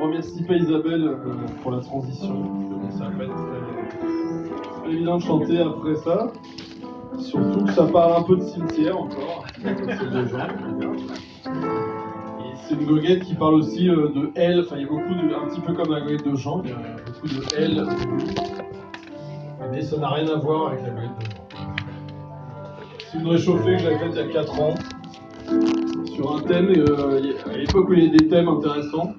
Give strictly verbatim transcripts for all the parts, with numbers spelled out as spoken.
On remercie pas Isabelle euh, pour la transition. Bon, ça va pas être très, très évident de chanter après ça. Surtout que ça parle un peu de cimetière encore. C'est de gens, et c'est une goguette qui parle aussi euh, de elle. Enfin, il y a beaucoup de, un petit peu comme la goguette de Jean, il y a beaucoup de elle. Mais ça n'a rien à voir avec la goguette de Jean. C'est une réchauffée que j'avais faite il y a quatre ans sur un thème, euh, à l'époque où il y avait des thèmes intéressants.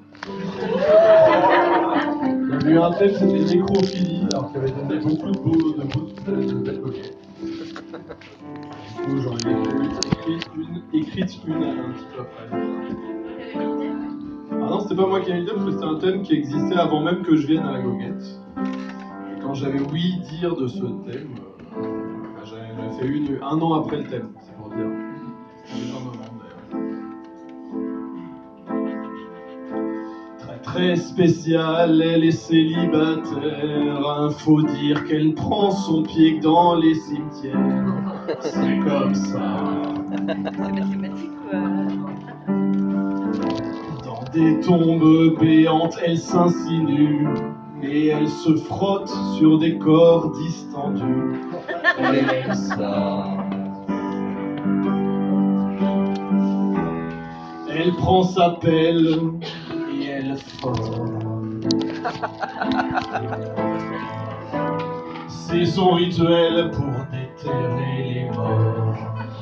Il y avait eu un thème, c'était nécrophilie, alors qu'il y avait donné beaucoup de beaux, de beaux, de belles goguettes. Du coup, j'en ai écrit une, écrite une un petit peu après. Ah non, c'était pas moi qui avais l'idée, parce que c'était un thème qui existait avant même que je vienne à la goguette. Et quand j'avais ouï dire de ce thème, euh, j'avais fait une un an après le thème, c'est pour dire. C'était déjà un moment d'ailleurs. Très spéciale, elle est célibataire. Faut dire qu'elle prend son pied que dans les cimetières. C'est comme ça. C'est mathématique ou euh... Dans des tombes béantes, elle s'insinue. Et elle se frotte sur des corps distendus. Elle aime ça. Elle prend sa pelle et elle forme. C'est son rituel pour déterrer les morts.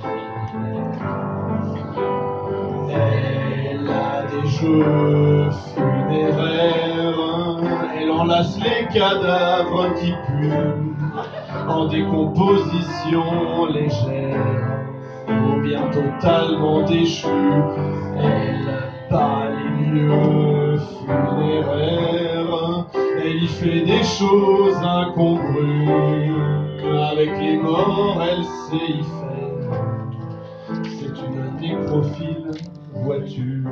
Elle a des jeux funéraires. Elle enlace les cadavres qui puent en décomposition légère ou bien totalement déchus. Elle bat les lieux funéraires. Elle y fait des choses incongrues. Avec les morts, elle sait y faire. C'est une nécrophile, vois-tu.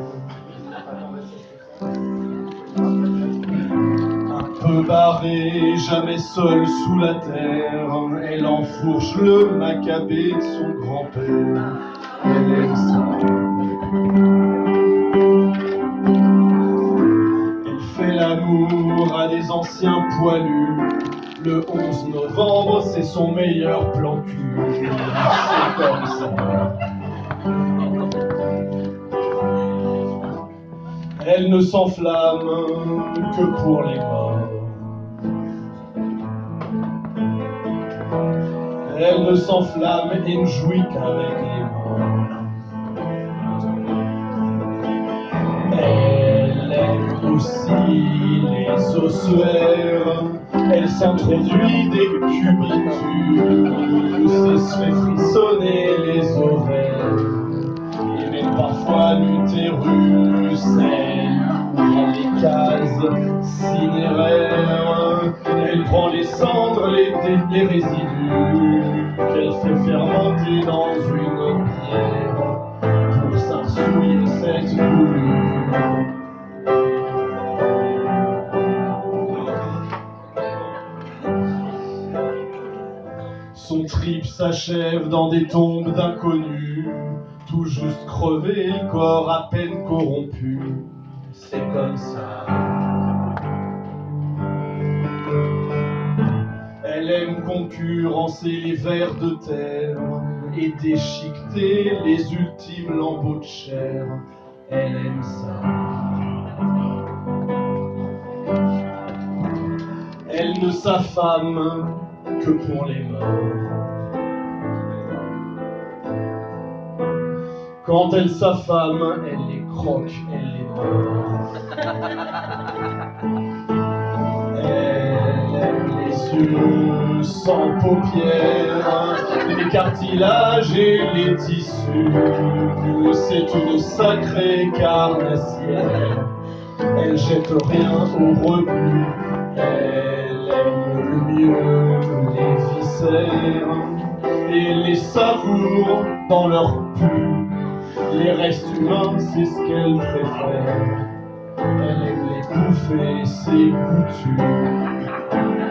Un peu barrée, jamais seule sous la terre. Elle enfourche le macabé de son grand-père. Elle aime ça. Elle fait l'amour à des anciens poilus. Le onze novembre, c'est son meilleur plan cul. C'est comme ça. Elle ne s'enflamme que pour les morts. Elle ne s'enflamme et ne jouit qu'avec les morts. Elle aime aussi les ossuaires. Elle s'introduit des cubitus et se fait frissonner les ovaires. Et même parfois l'utérus. Elle ouvre les cases cinéraires. Elle prend les cendres, les, les résidus qu'elle fait fermenter dans une bière pour s'arsouiller cette douleur. Son trip s'achève dans des tombes d'inconnus, tout juste crevé, le corps à peine corrompu. C'est comme ça. Elle aime concurrencer les vers de terre et déchiqueter les ultimes lambeaux de chair. Elle aime ça. Elle ne s'affame que pour les morts. Quand elle s'affame, elle les croque, elle les mord. Elle aime les yeux sans paupières, les cartilages et les tissus. C'est une sacrée carnassière. Elle jette rien au rebut. Elle aime le mieux les viscères et les savoure dans leur pu. Les restes humains, c'est ce qu'elle préfère. Elle aime les bouffer, c'est goûtu.